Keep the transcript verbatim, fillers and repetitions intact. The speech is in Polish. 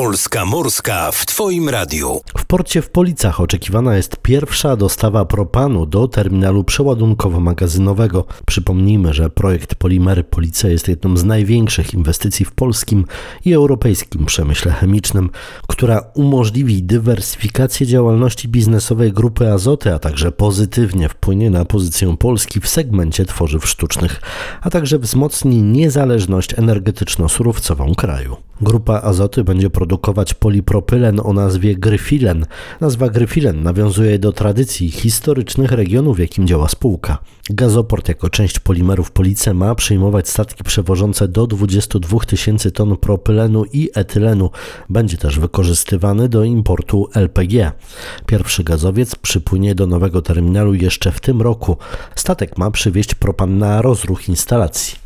Polska Morska w Twoim radiu. W porcie w Policach oczekiwana jest pierwsza dostawa propanu do terminalu przeładunkowo-magazynowego. Przypomnijmy, że projekt Polimery Police jest jedną z największych inwestycji w polskim i europejskim przemyśle chemicznym, która umożliwi dywersyfikację działalności biznesowej Grupy Azoty, a także pozytywnie wpłynie na pozycję Polski w segmencie tworzyw sztucznych, a także wzmocni niezależność energetyczno-surowcową kraju. Grupa Azoty będzie produkować polipropylen o nazwie Gryfilen. Nazwa Gryfilen nawiązuje do tradycji historycznych regionu, w jakim działa spółka. Gazoport jako część Polimerów Police ma przyjmować statki przewożące do dwudziestu dwóch tysięcy ton propylenu i etylenu. Będzie też wykorzystywany do importu L P G. Pierwszy gazowiec przypłynie do nowego terminalu jeszcze w tym roku. Statek ma przywieźć propan na rozruch instalacji.